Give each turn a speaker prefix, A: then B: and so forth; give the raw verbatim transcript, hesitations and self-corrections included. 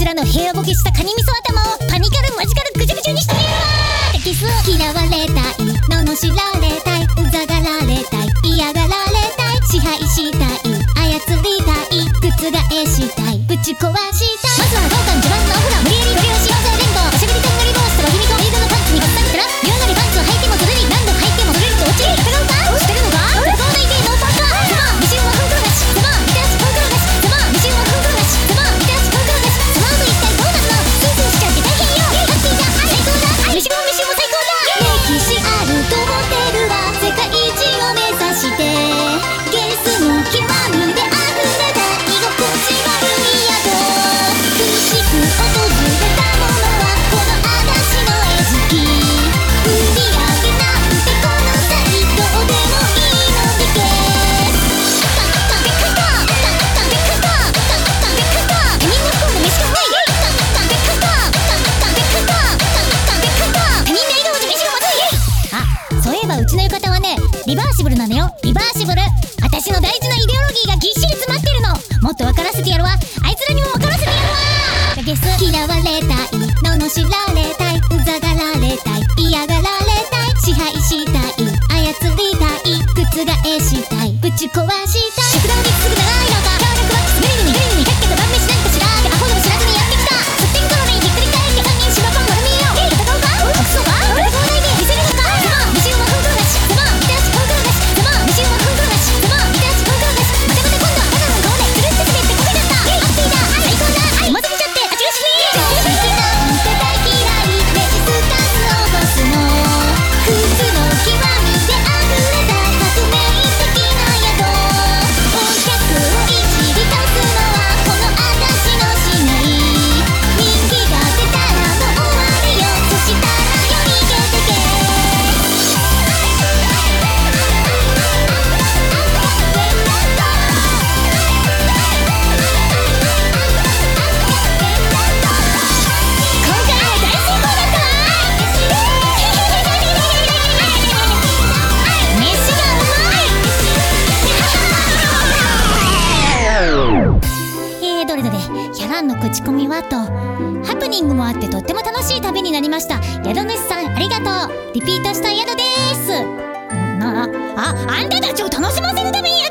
A: らの部屋ボケしたカニ味噌頭をパニカルマジカルぐちゃぐちゃにしてみるわー。テキス嫌われたい、罵られたい、うざがられたい、嫌がられたい、支配したい、操りたい、覆したい、ぶち壊したい。まずは豪華自慢のお風呂、無理やりご利用しようぜ連合。おしゃべりとんがり帽子とロヒミコリードのパンツにバッサンから妙なりパンツを履いてもずるり、何度履いてもずるりと落ちる。戦うかしてるのか戦うないでノーパーカー。ザマンミシンはフンクロガシ、ザマンみたらしフンクロガシ、ザマンミシンはフンクロガシ、ザマンみたらしフンクロガシ。ザマンと一体どうなるの。スースーしちゃって大変よ。ハッピーだ最高だ、ミシンもミシンも最高だ。歴史あるとホテルは世界一を目指してゲスの極みであふれた居心地悪い宿。苦しく訪れたものはこの嵐の餌食。売り上げなんてこの際どうでもいいのでけー。食べ方食べ方食べ方他人の不幸で飯がうまい。食べ方食べ方食べ方他人の笑顔で飯がまずい。あ、そういえばうちの浴衣はねリバーシブルなのよ。リバーシブル、私の大事なイデオロギーがぎっしり詰まってるの。もっと分からせてやるわ。あいつらにも分からせてやるわ。ゲス嫌われたい、罵られたい、うざがられたい、嫌がられたい、支配したい、操りたい、覆したい、ぶち壊したい。食堂にすぐ長い廊下、協力ボックスグリグリグリグリ、百脚晩飯なんか知らんけアホでも知らずにやってきた。すってんころにひっくり返ってさんにん白パン丸見えよ。戦うか隠すのか戦わないで見せるのか。ザマンミシンはフンクロガシ、ザマンみたらしフンクロガシ、ザマンミシンはフンクロガシ、ザマンみたらしフンクロガシ。またまた今度はただの顔でつるって滑ってこけちゃった。ハッピーだ最高だ、はいまず見ちゃってあちがしに常識なんて大嫌い、レジスタンスを起こすのクズの極みであふれた革命的な宿。お客をいじり出すのはこの私のしない。人気が出たらもう終わりよ、そしたらよ逃げてけ。今回は大成功だったわー。飯がうまいえー、どれどれ、ヒャランの口コミはとハプニングもあってとっても楽しい旅になりました。宿主さんありがとう。リピートした宿でーす。なあ、あ、あんたたちを楽しませるためにや